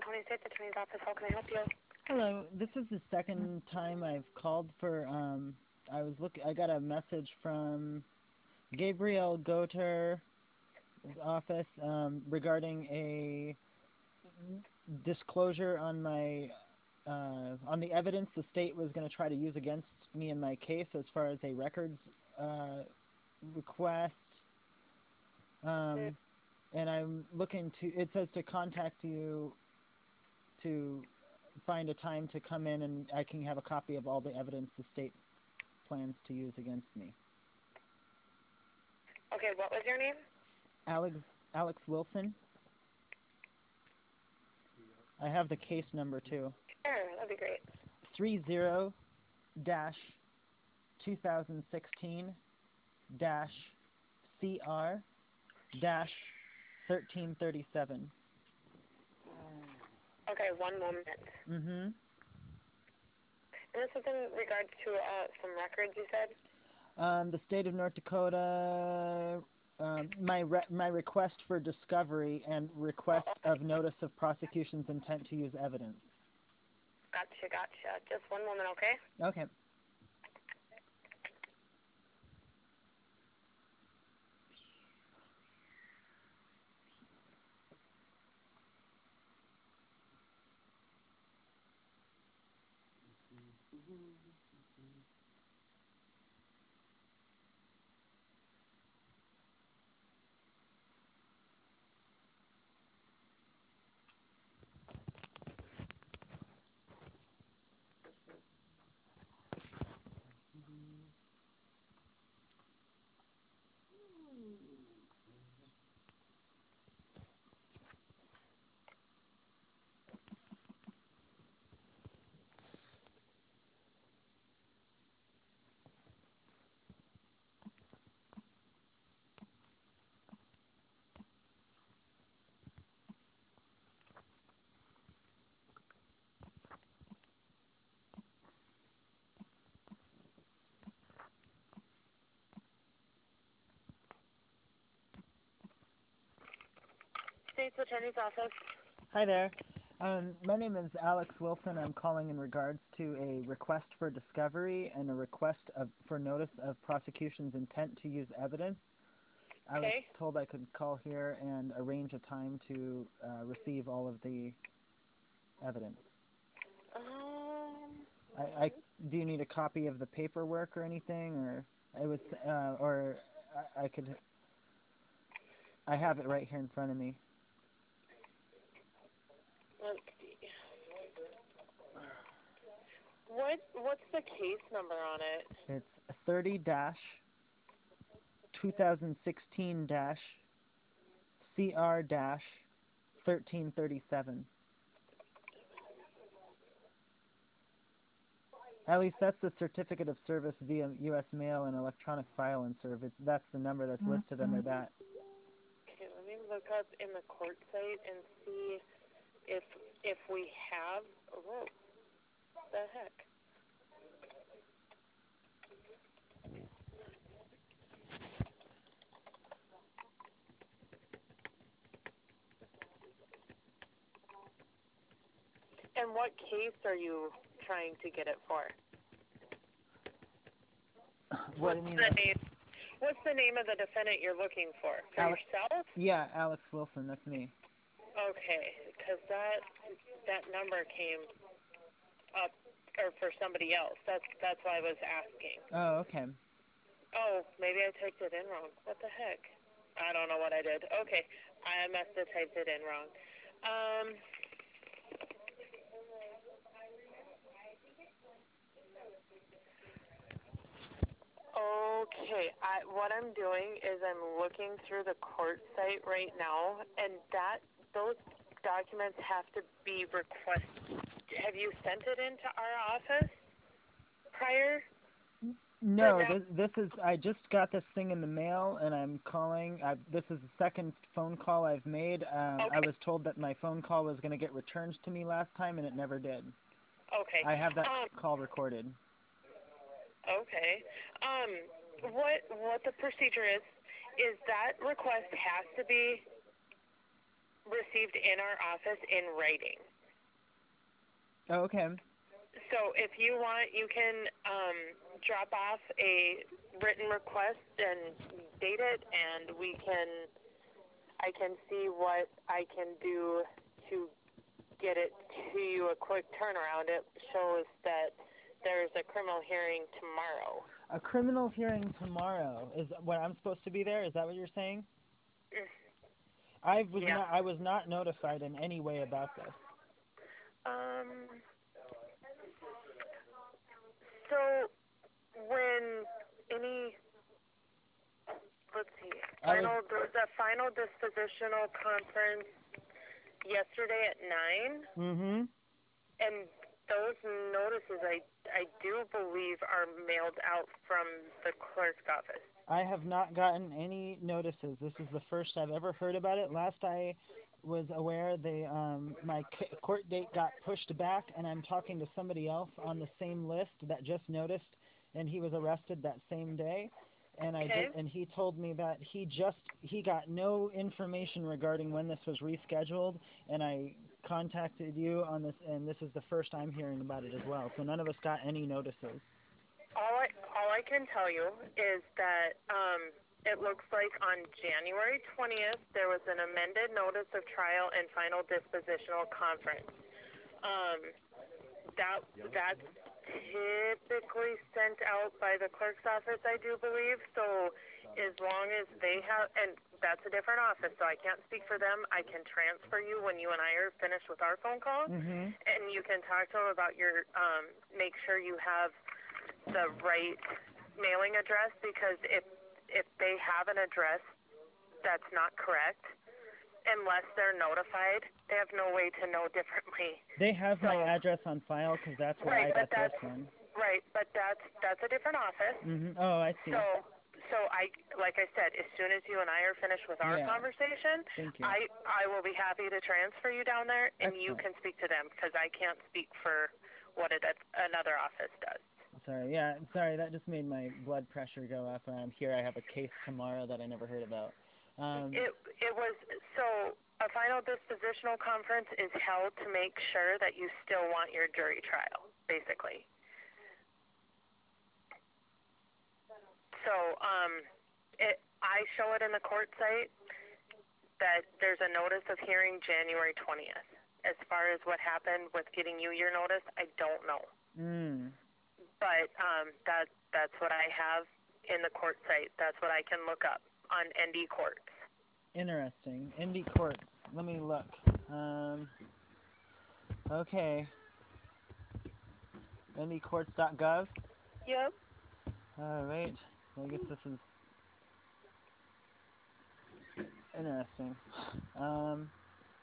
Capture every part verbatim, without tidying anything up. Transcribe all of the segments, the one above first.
County State's Attorney's Office. How can I help you? Hello. This is the second time I've called for. Um, I was look. I got a message from Gabriel Goter's office um, regarding a disclosure on my uh, on the evidence the state was going to try to use against me in my case as far as a records uh, request. Um, and I'm looking to. It says to contact you to find a time to come in and I can have a copy of all the evidence the state plans to use against me. Okay, what was your name? Alex Alex Wilson. I have the case number too. Sure, that'd be great. Three zero dash two thousand sixteen dash CR dash thirteen thirty seven. Okay, one moment. Mm-hmm. And this is in regards to uh, some records you said? Um, the state of North Dakota, um, my re- my request for discovery and request of notice of prosecution's intent to use evidence. Gotcha, gotcha. Just one moment, okay? Okay. State's Attorney's Office. Hi there. Um, my name is Alex Wilson. I'm calling in regards to a request for discovery and a request of, for notice of prosecution's intent to use evidence. I was Okay. told I could call here and arrange a time to uh, receive all of the evidence. Um, I, I do you need a copy of the paperwork or anything, or it was, uh, or I, I could. I have it right here in front of me. let's see. What, what's the case number on it? It's thirty dash two thousand sixteen dash C R dash thirteen thirty seven. At least that's the certificate of service via U S mail and electronic file and serve. It's that's the number that's listed under that. Okay, let me look up in the court site and see if if we have. Whoa, the heck? And what case are you trying to get it for? What What's do you mean? the name? What's the name of the defendant you're looking for? For Ale- yourself? yeah, Alex Wilson. That's me. Okay, because that that number came up, or for somebody else. That's that's why I was asking. Oh, okay. Oh, maybe I typed it in wrong. What the heck? I don't know what I did. Okay, I must have typed it in wrong. Um. Okay, I, what I'm doing is I'm looking through the court site right now, and that those documents have to be requested. Have you sent it into our office prior? No, this, this is. I just got this thing in the mail, and I'm calling. I, this is the second phone call I've made. Um, I Okay, was told that my phone call was going to get returned to me last time, and it never did. okay, I have that um, call recorded. okay. Um, what what the procedure is is that request has to be received in our office in writing. Oh, okay. So if you want, you can um, drop off a written request and date it, and we can, I can see what I can do to get it to you a quick turnaround. It shows that there's a criminal hearing tomorrow. A criminal hearing tomorrow is when I'm supposed to be there. Is that what you're saying? I was Yeah. not. I was not notified in any way about this. Um. So when any, let's see, I was. final there was a final dispositional conference yesterday at nine, Mm-hmm. and those notices I I do believe are mailed out from the clerk's office. I have not gotten any notices. This is the first I've ever heard about it. Last I was aware, they um, my c- court date got pushed back, and I'm talking to somebody else on the same list that just noticed, and he was arrested that same day. And I Okay. did, and he told me that he just he got no information regarding when this was rescheduled, and I contacted you on this, and this is the first I'm hearing about it as well. So none of us got any notices. All I all I can tell you is that um, it looks like on January twentieth there was an amended notice of trial and final dispositional conference. Um, that that's typically sent out by the clerk's office, I do believe. So as long as they have, and that's a different office, so I can't speak for them. I can transfer you when you and I are finished with our phone call, Mm-hmm. and you can talk to them about your. Um, make sure you have the right mailing address, because if if they have an address that's not correct, unless they're notified, they have no way to know differently. They have So, my address on file because that's where right, I but got this that's one. right, but that's that's a different office. Mm-hmm. Oh, I see. So, so I like I said, as soon as you and I are finished with our Yeah. conversation, Thank you. I I will be happy to transfer you down there, and you Excellent. can speak to them, because I can't speak for what it, another office does. Sorry. Yeah. Sorry. That just made my blood pressure go up. I'm here. I have a case tomorrow that I never heard about. Um, It it was so a final dispositional conference is held to make sure that you still want your jury trial, basically. So um, it I show it in the court site that there's a notice of hearing January twentieth. As far as what happened with getting you your notice, I don't know, mm, but um, that that's what I have in the court site. That's what I can look up on N D Courts. interesting. Indy courts. Let me look. Um, okay. indy courts dot gov. Yep. All right. I guess this is interesting. Um,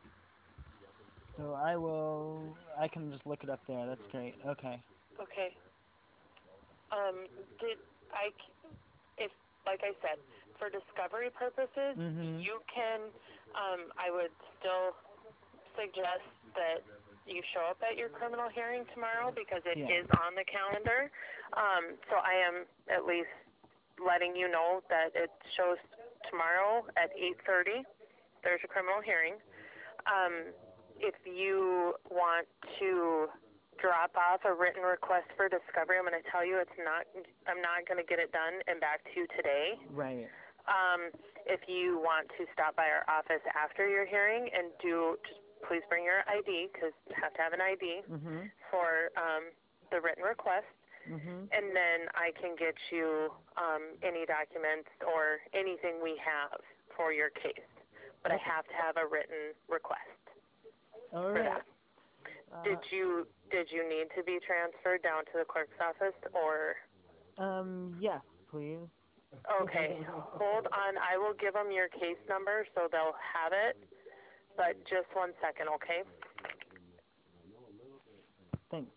so I will. I can just look it up there. That's great. Okay. Okay. Um, did I? If, like I said, for discovery purposes, Mm-hmm. you can, um, I would still suggest that you show up at your criminal hearing tomorrow, because it Yeah. is on the calendar. Um, so I am at least letting you know that it shows tomorrow at eight thirty. There's a criminal hearing. Um, if you want to drop off a written request for discovery, I'm going to tell you it's not. I'm not going to get it done and back to you today. Right. Um, if you want to stop by our office after your hearing and do, just please bring your I D, because you have to have an I D Mm-hmm. for um, the written request, Mm-hmm. and then I can get you um, any documents or anything we have for your case. But Okay. I have to have a written request All for right. that. Uh, Did you did you need to be transferred down to the clerk's office, or? Um, yes, please. Okay, hold on. I will give them your case number so they'll have it, but just one second, okay? Thanks.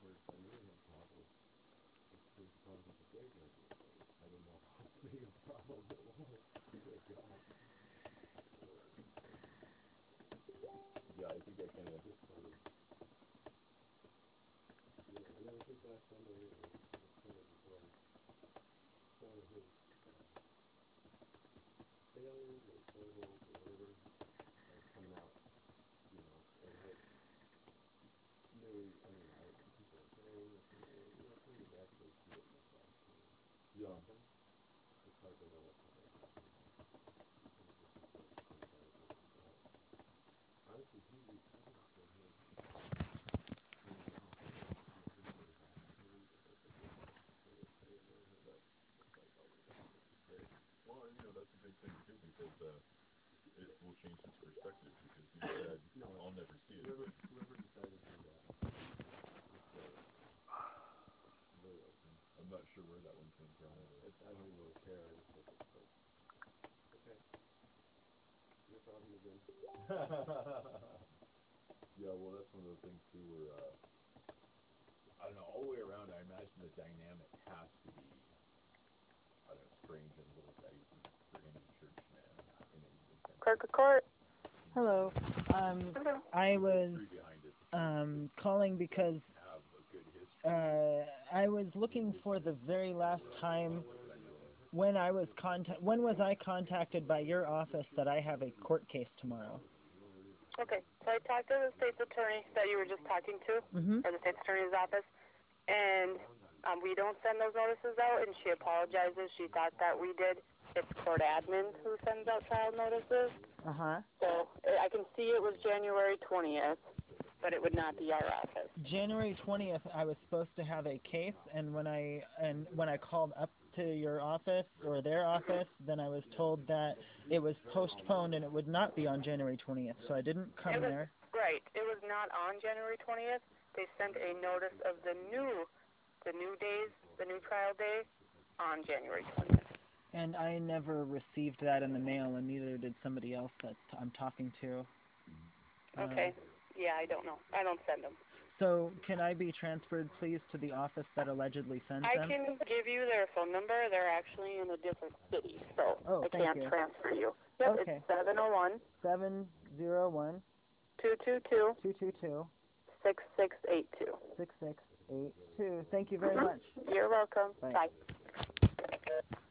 it will change his perspective because he said, I'll never see it again. I'm not sure where that one came from. Either. I don't really care. I just think it's like, okay. No problem again. Yeah, well, that's one of the things too where, uh, I don't know, all the way around, I imagine the dynamic has to be, I don't know, strange and a little dicey for any church man in any Clerk of court. Hello. Um, I was um, calling because have a good history. uh, I was looking for the very last time when I was contact. When was I contacted by your office that I have a court case tomorrow? Okay, so I talked to the state's attorney that you were just talking to, Mm-hmm. or the state's attorney's office, and um, we don't send those notices out, and she apologizes. She thought that we did. It's court admin who sends out trial notices. Uh huh. So I can see it was January twentieth, but it would not be our office. January twentieth, I was supposed to have a case, and when I and when I called up to your office or their office, then I was told that it was postponed and it would not be on January twentieth. So I didn't come It was, there. right. It was not on January twentieth. They sent a notice of the new, the new days, the new trial day, on January twentieth. And I never received that in the mail, and neither did somebody else that I'm talking to. Okay. Uh, Yeah, I don't know. I don't send them. so can I be transferred, please, to the office that allegedly sends I them? can give you their phone number. They're actually in a different city, so Oh, I thank can't you. transfer you. Yep, Okay. it's seven oh one, seven zero one, two two two, two two two, six six eight two. six six eight two. Thank you very much. You're welcome. Bye. Bye.